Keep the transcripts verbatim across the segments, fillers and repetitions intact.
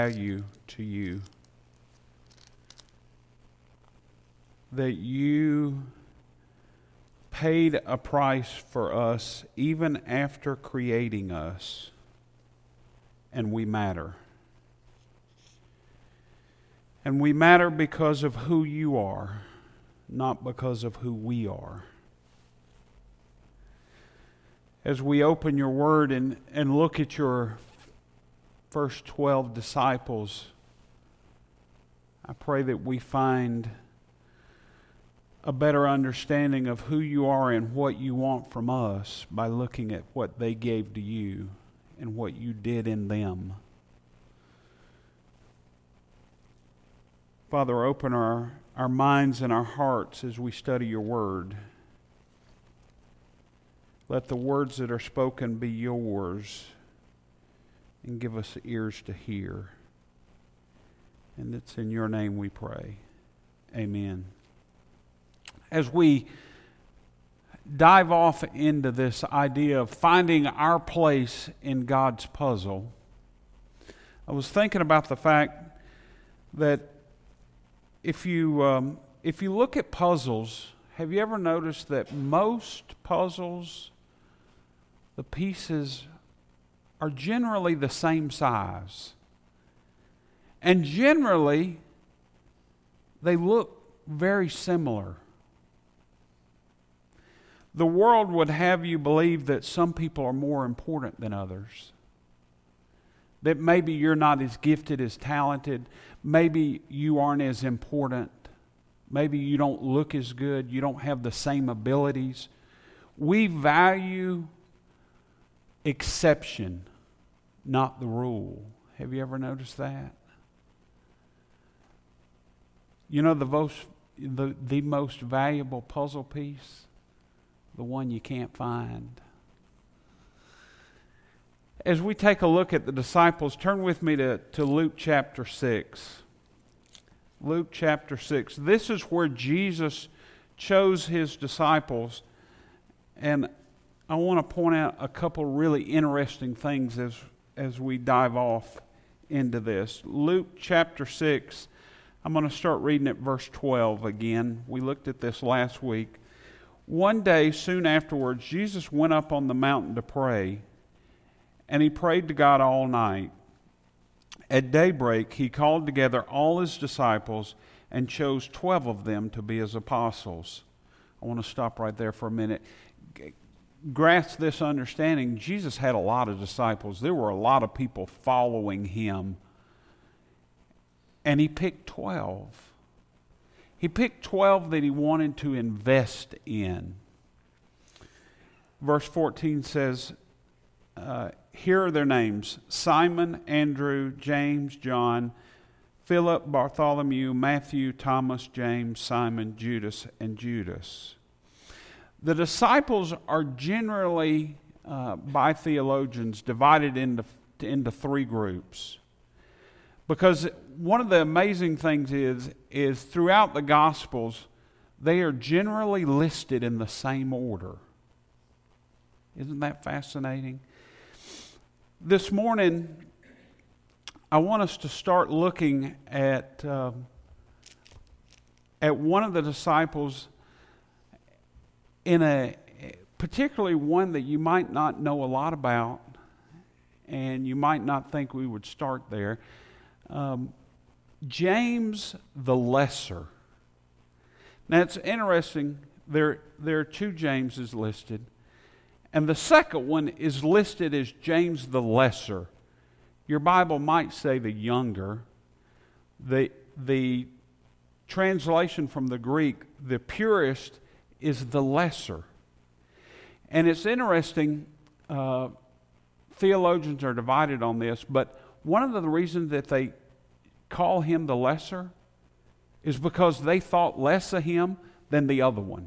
value to you. That you paid a price for us even after creating us, and we matter. And we matter because of who you are, not because of who we are. As we open your word and, and look at your first twelve disciples, I pray that we find a better understanding of who you are and what you want from us by looking at what they gave to you and what you did in them. Father, open our, our minds and our hearts as we study your word. Let the words that are spoken be yours, and give us ears to hear. And it's in your name we pray. Amen. As we dive off into this idea of finding our place in God's puzzle, I was thinking about the fact that if you um, if you look at puzzles, have you ever noticed that most puzzles, the pieces are generally the same size. And generally, they look very similar. The world would have you believe that some people are more important than others. That maybe you're not as gifted, as talented. Maybe you aren't as important. Maybe you don't look as good. You don't have the same abilities. We value exception, not the rule. Have you ever noticed that? You know the most, the, the most valuable puzzle piece? The one you can't find. As we take a look at the disciples, turn with me to, to Luke chapter six. Luke chapter six. This is where Jesus chose his disciples, and I want to point out a couple really interesting things as, as we dive off into this. Luke chapter six, I'm going to start reading at verse twelve again. We looked at this last week. One day, soon afterwards, Jesus went up on the mountain to pray, and he prayed to God all night. At daybreak, he called together all his disciples and chose twelve of them to be his apostles. I want to stop right there for a minute. Grasp this understanding. Jesus had a lot of disciples. There were a lot of people following him. And he picked twelve. He picked twelve that he wanted to invest in. Verse fourteen says, uh, here are their names: Simon, Andrew, James, John, Philip, Bartholomew, Matthew, Thomas, James, Simon, Judas, and Judas. The disciples are generally, uh, by theologians, divided into, into three groups. Because one of the amazing things is, is throughout the Gospels, they are generally listed in the same order. Isn't that fascinating? This morning, I want us to start looking at, uh, at one of the disciples in a, particularly one that you might not know a lot about, and you might not think we would start there. Um, James the Lesser. Now it's interesting, there, there are two Jameses listed, and the second one is listed as James the Lesser. Your Bible might say the younger. The, the translation from the Greek, the purest, is the lesser. And it's interesting, uh, theologians are divided on this, but one of the reasons that they call him the lesser is because they thought less of him than the other one.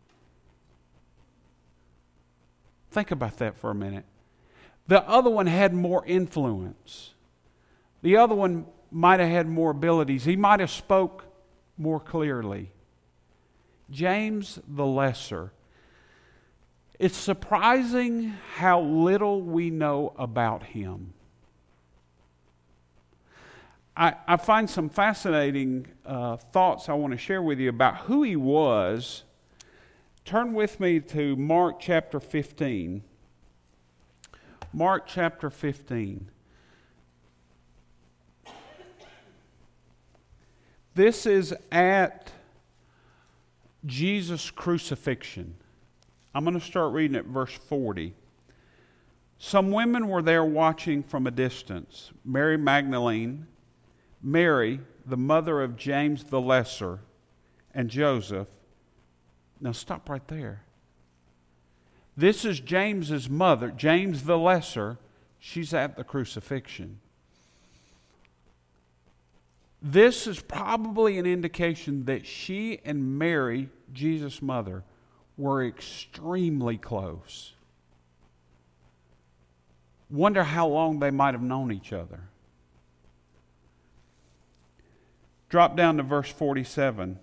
Think about that for a minute. The other one had more influence. The other one might have had more abilities. He might have spoke more clearly. James the Lesser. It's surprising how little we know about him. I, I find some fascinating uh, thoughts I want to share with you about who he was. Turn with me to Mark chapter fifteen. Mark chapter fifteen. This is at Jesus' crucifixion. I'm going to start reading at verse forty. Some women were there watching from a distance. Mary Magdalene, Mary, the mother of James the Lesser, and Joseph. Now stop right there. This is James's mother, James the Lesser. She's at the crucifixion. This is probably an indication that she and Mary, Jesus' mother, were extremely close. Wonder how long they might have known each other. Drop down to verse forty-seven.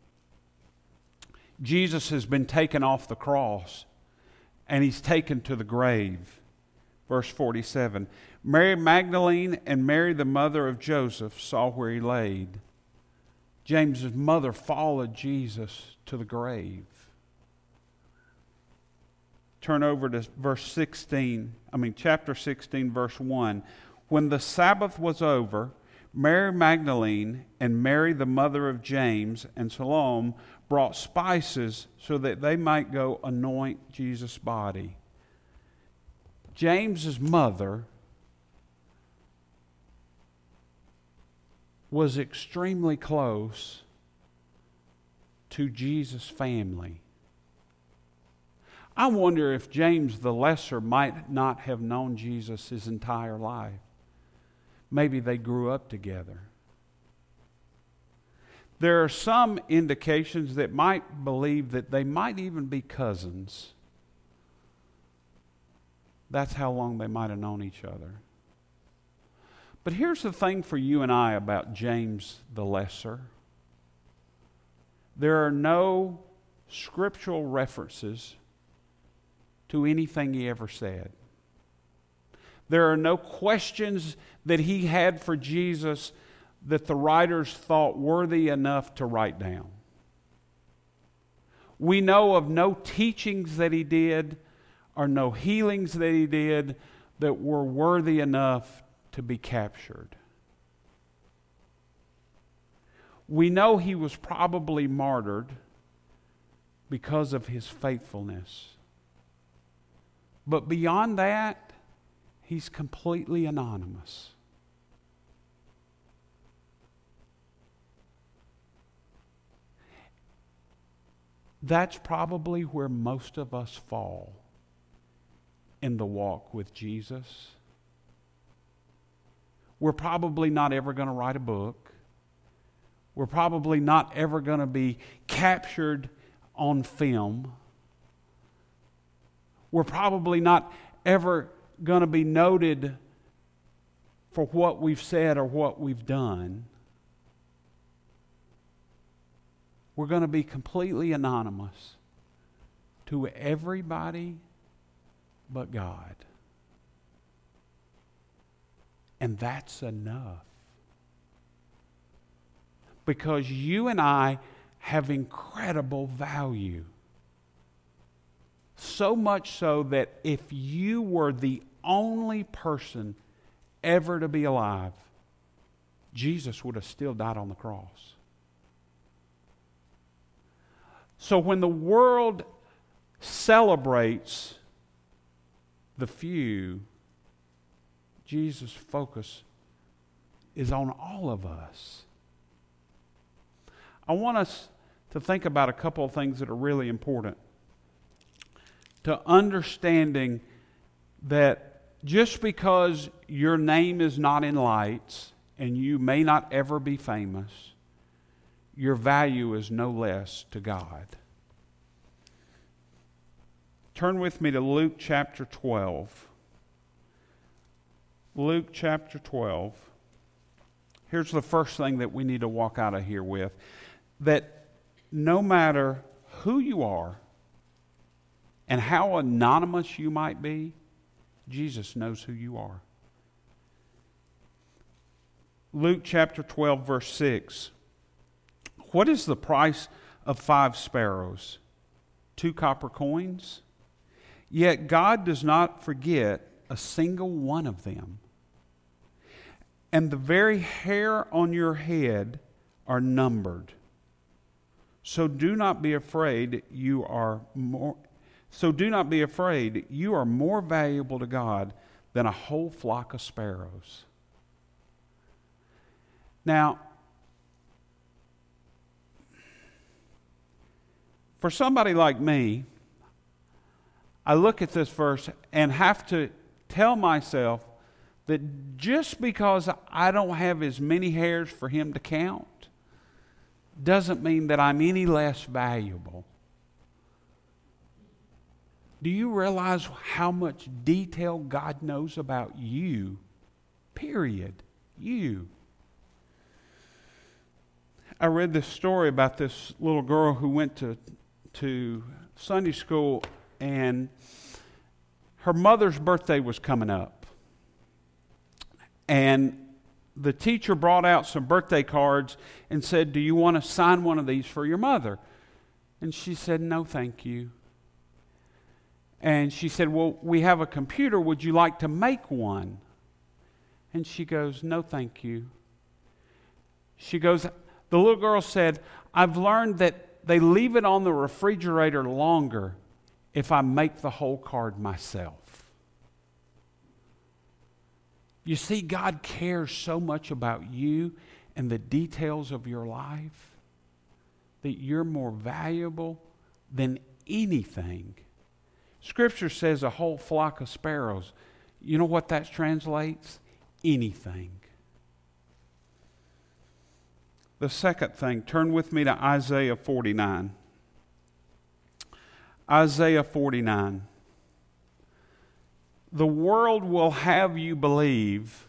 Jesus has been taken off the cross, and he's taken to the grave. Verse forty-seven. Mary Magdalene and Mary, the mother of Joseph, saw where he laid. James's mother followed Jesus to the grave. Turn over to verse sixteen, I mean chapter sixteen, verse one. When the Sabbath was over, Mary Magdalene and Mary, the mother of James, and Salome brought spices so that they might go anoint Jesus' body. James's mother was extremely close to Jesus' family. I wonder if James the Lesser might not have known Jesus his entire life. Maybe they grew up together. There are some indications that might believe that they might even be cousins. That's how long they might have known each other. But here's the thing for you and I about James the Lesser. There are no scriptural references to anything he ever said. There are no questions that he had for Jesus that the writers thought worthy enough to write down. We know of no teachings that he did or no healings that he did that were worthy enough to be captured. We know he was probably martyred because of his faithfulness. But beyond that, he's completely anonymous. That's probably where most of us fall in the walk with Jesus. We're probably not ever going to write a book. We're probably not ever going to be captured on film. We're probably not ever going to be noted for what we've said or what we've done. We're going to be completely anonymous to everybody but God. And that's enough. Because you and I have incredible value. So much so that if you were the only person ever to be alive, Jesus would have still died on the cross. So when the world celebrates the few, Jesus' focus is on all of us. I want us to think about a couple of things that are really important to understanding that just because your name is not in lights and you may not ever be famous, your value is no less to God. Turn with me to Luke chapter twelve. Luke chapter twelve. Here's the first thing that we need to walk out of here with. That no matter who you are and how anonymous you might be, Jesus knows who you are. Luke chapter twelve, verse six. What is the price of five sparrows? Two copper coins? Yet God does not forget a single one of them. And the very hair on your head are numbered. So do not be afraid, you are more so do not be afraid, you are more valuable to God than a whole flock of sparrows. Now, for somebody like me, I look at this verse and have to tell myself that just because I don't have as many hairs for him to count doesn't mean that I'm any less valuable. Do you realize how much detail God knows about you? Period. You. I read this story about this little girl who went to, to Sunday school, and her mother's birthday was coming up. And the teacher brought out some birthday cards and said, "Do you want to sign one of these for your mother?" And she said, "No, thank you." And she said, "Well, we have a computer. Would you like to make one?" And she goes, "No, thank you." She goes, the little girl said, "I've learned that they leave it on the refrigerator longer if I make the whole card myself." You see, God cares so much about you and the details of your life that you're more valuable than anything. Scripture says a whole flock of sparrows. You know what that translates? Anything. The second thing, turn with me to Isaiah forty-nine. Isaiah forty-nine. The world will have you believe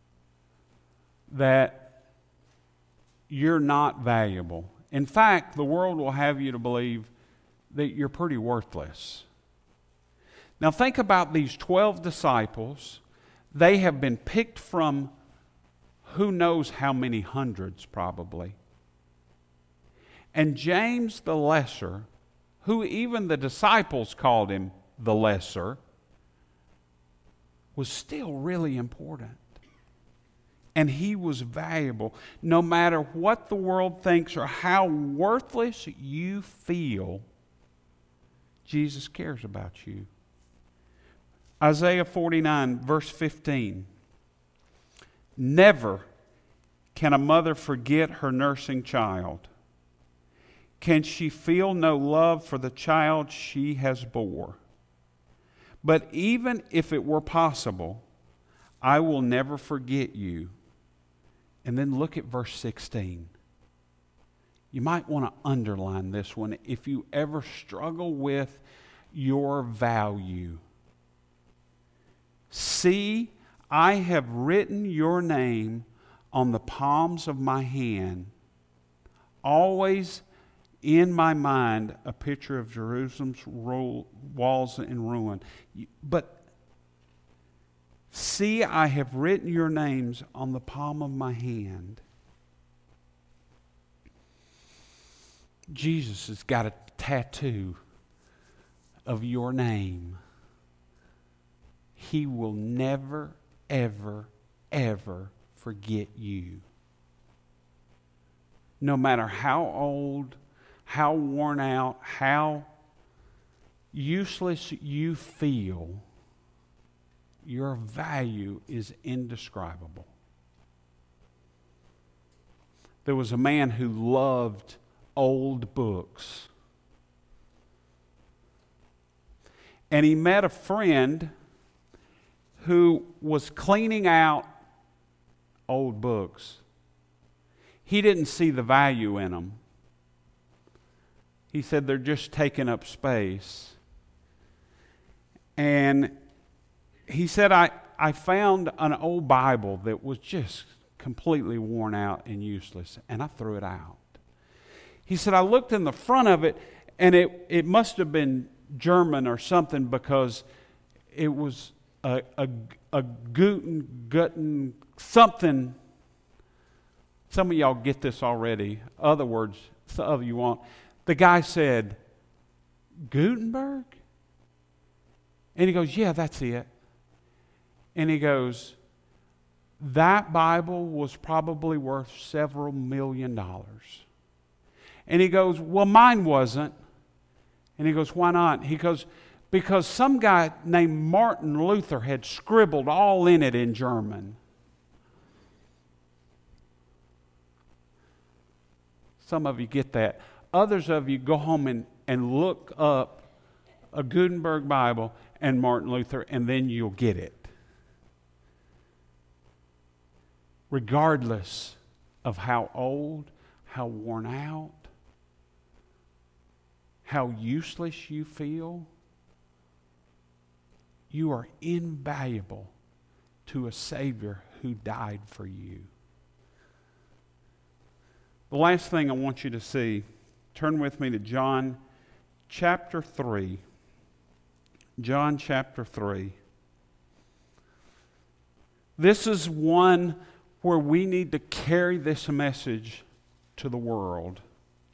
that you're not valuable. In fact, the world will have you to believe that you're pretty worthless. Now think about these twelve disciples. They have been picked from who knows how many hundreds probably. And James the lesser, who even the disciples called him the lesser, was still really important. And he was valuable. No matter what the world thinks or how worthless you feel, Jesus cares about you. Isaiah forty-nine, verse fifteen. Never can a mother forget her nursing child. Can she feel no love for the child she has bore? But even if it were possible, I will never forget you. And then look at verse sixteen. You might want to underline this one if you ever struggle with your value. See, I have written your name on the palms of my hand. Always in my mind a picture of Jerusalem's walls in ruin. But see, I have written your names on the palm of my hand. Jesus has got a tattoo of your name. He will never, ever, ever forget you. No matter how old, how worn out, how useless you feel, your value is indescribable. There was a man who loved old books. And he met a friend who was cleaning out old books. He didn't see the value in them. He said they're just taking up space. And he said, I, I found an old Bible that was just completely worn out and useless, and I threw it out. He said, I looked in the front of it, and it, it must have been German or something, because it was a, a, a Guten, Guten, something some of y'all get this already. Other words, some of you won't. The guy said, Gutenberg? And he goes, yeah, that's it. And he goes, that Bible was probably worth several million dollars. And he goes, well, mine wasn't. And he goes, why not? He goes, because some guy named Martin Luther had scribbled all in it in German. Some of you get that. Others of you go home and, and look up a Gutenberg Bible and Martin Luther, and then you'll get it. Regardless of how old, how worn out, how useless you feel, you are invaluable to a Savior who died for you. The last thing I want you to see, turn with me to John chapter three. John chapter three. This is one where we need to carry this message to the world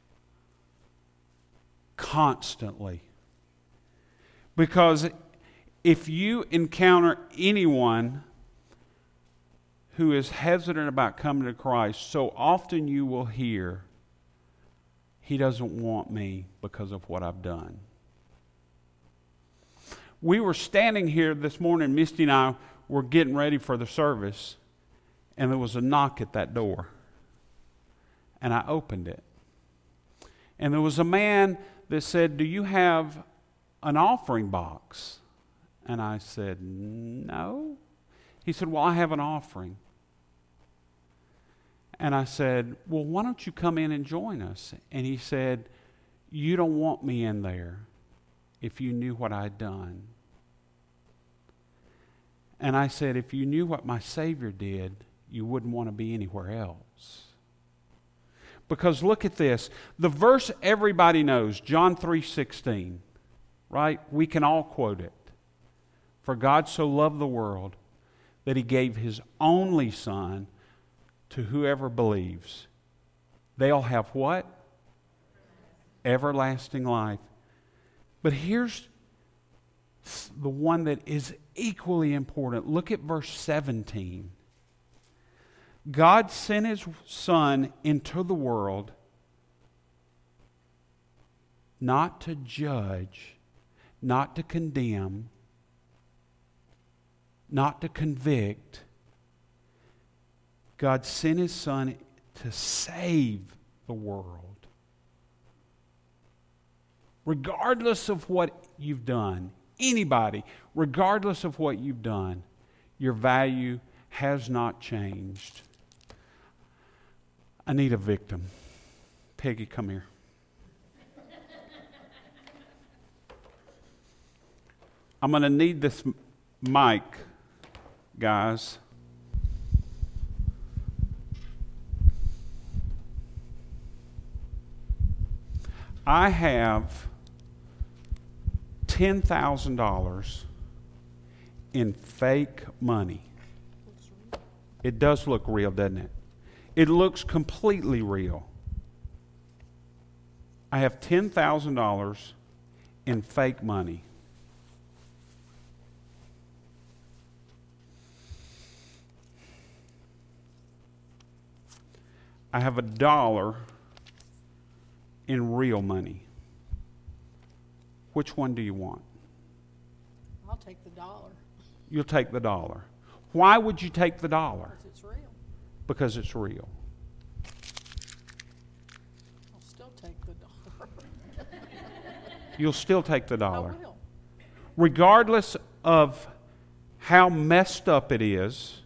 constantly. Because if you encounter anyone who is hesitant about coming to Christ, so often you will hear, he doesn't want me because of what I've done. We were standing here this morning, Misty and I were getting ready for the service, and there was a knock at that door. And I opened it. And there was a man that said, do you have an offering box? And I said, no. He said, well, I have an offering. And I said, well, why don't you come in and join us? And he said, you don't want me in there if you knew what I'd done. And I said, if you knew what my Savior did, you wouldn't want to be anywhere else. Because look at this. The verse everybody knows, John three sixteen, right? We can all quote it. For God so loved the world that he gave his only Son to whoever believes. They'll have what? Everlasting life. But here's the one that is equally important. Look at verse seventeen. God sent his Son into the world not to judge, not to condemn, not to convict. God sent his Son to save the world. Regardless of what you've done, anybody, regardless of what you've done, your value has not changed. I need a victim. Peggy, come here. I'm going to need this mic, guys. I have ten thousand dollars in fake money. It does look real, doesn't it? It looks completely real. I have ten thousand dollars in fake money. I have a dollar in real money. Which one do you want? I'll take the dollar. You'll take the dollar. Why would you take the dollar? Because it's real. Because it's real. I'll still take the dollar. You'll still take the dollar. I will. Regardless of how messed up it is,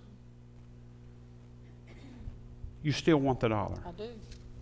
you still want the dollar. I do.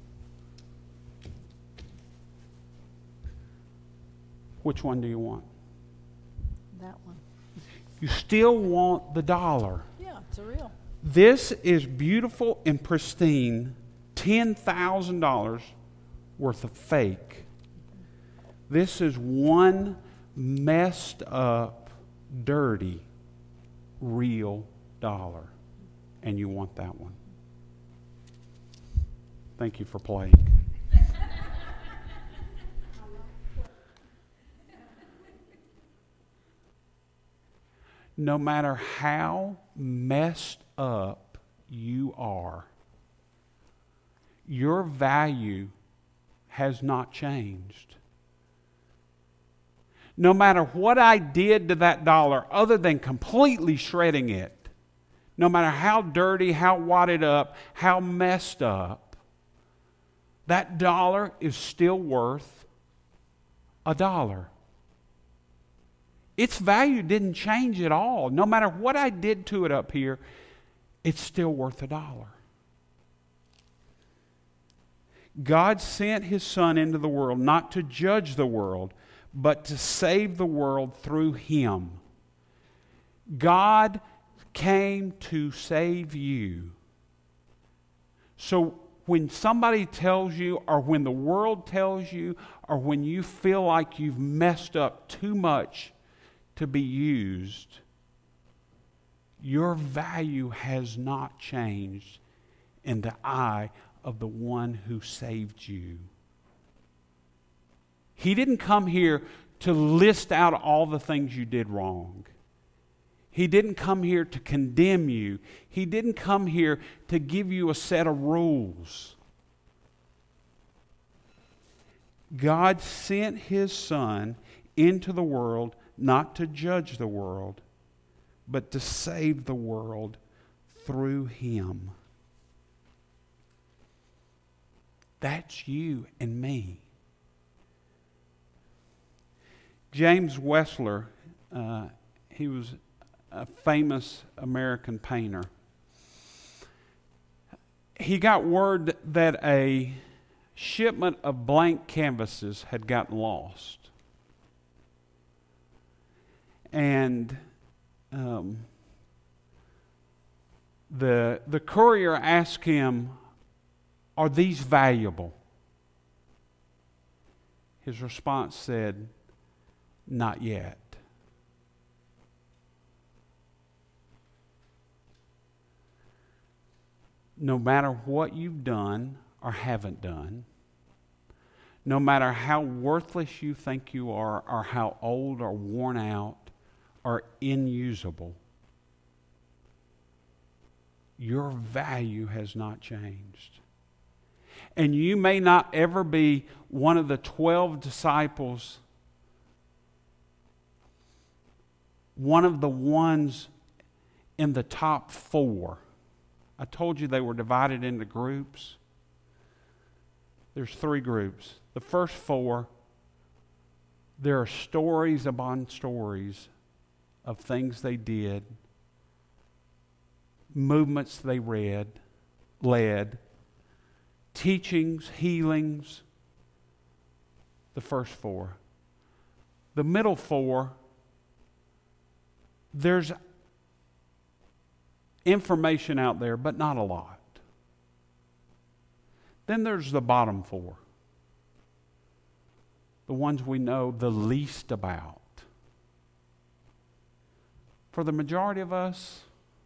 Which one do you want? That one. You still want the dollar. Yeah, it's a real. This is beautiful and pristine, ten thousand dollars worth of fake. This is one messed up, dirty, real dollar. And you want that one. Thank you for playing. No matter how messed up you are, your value has not changed. No matter what I did to that dollar, other than completely shredding it, no matter how dirty, how wadded up, how messed up, that dollar is still worth a dollar. Its value didn't change at all. No matter what I did to it up here, it's still worth a dollar. God sent His Son into the world not to judge the world, but to save the world through Him. God came to save you. So when somebody tells you, or when the world tells you, or when you feel like you've messed up too much to be used, your value has not changed in the eye of the one who saved you. He didn't come here to list out all the things you did wrong. He didn't come here to condemn you. He didn't come here to give you a set of rules. God sent His Son into the world not to judge the world, but to save the world through Him. That's you and me. James Wessler, uh, he was a famous American painter. He got word that a shipment of blank canvases had gotten lost. And um, the, the courier asked him, "Are these valuable?" His response said, "Not yet." No matter what you've done or haven't done, no matter how worthless you think you are, or how old or worn out or inusable, your value has not changed. And you may not ever be one of the twelve disciples, one of the ones in the top four. I told you they were divided into groups. There's three groups. The first four, there are stories upon stories of things they did, movements they read, led, teachings, healings. The first four. The middle four, there's information out there, but not a lot. Then there's the bottom four, the ones we know the least about. For the majority of us,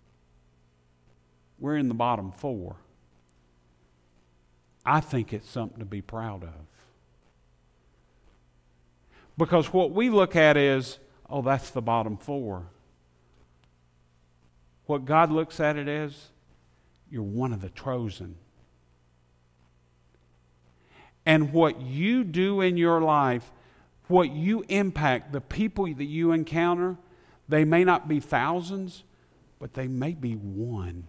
we're in the bottom four. I think it's something to be proud of. Because what we look at is, oh, that's the bottom four. What God looks at it as, you're one of the chosen. And what you do in your life, what you impact, the people that you encounter, they may not be thousands, but they may be one.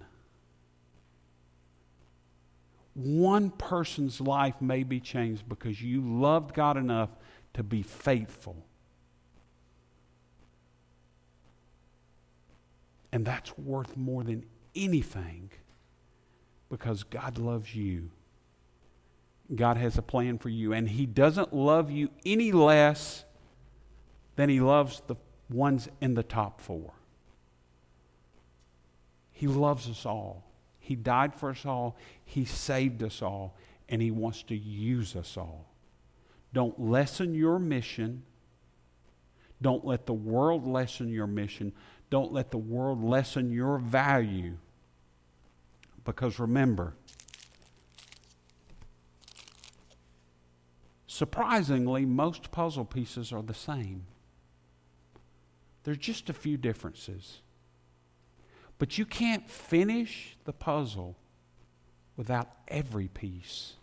One person's life may be changed because you loved God enough to be faithful. And that's worth more than anything because God loves you. God has a plan for you, and He doesn't love you any less than He loves the ones in the top four. He loves us all. He died for us all. He saved us all, and He wants to use us all. Don't lessen your mission. Don't let the world lessen your mission. Don't let the world lessen your value. Because remember, Surprisingly, most puzzle pieces are the same. There's just a few differences. But you can't finish the puzzle without every piece.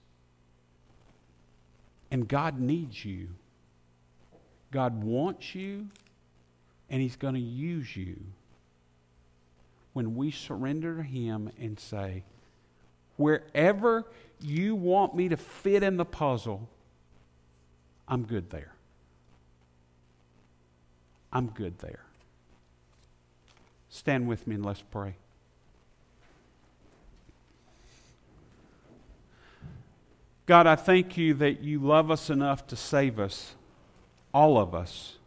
And God needs you. God wants you, and He's going to use you when we surrender to Him and say, wherever you want me to fit in the puzzle, I'm good there. I'm good there. Stand with me and let's pray. God, I thank you that you love us enough to save us, all of us,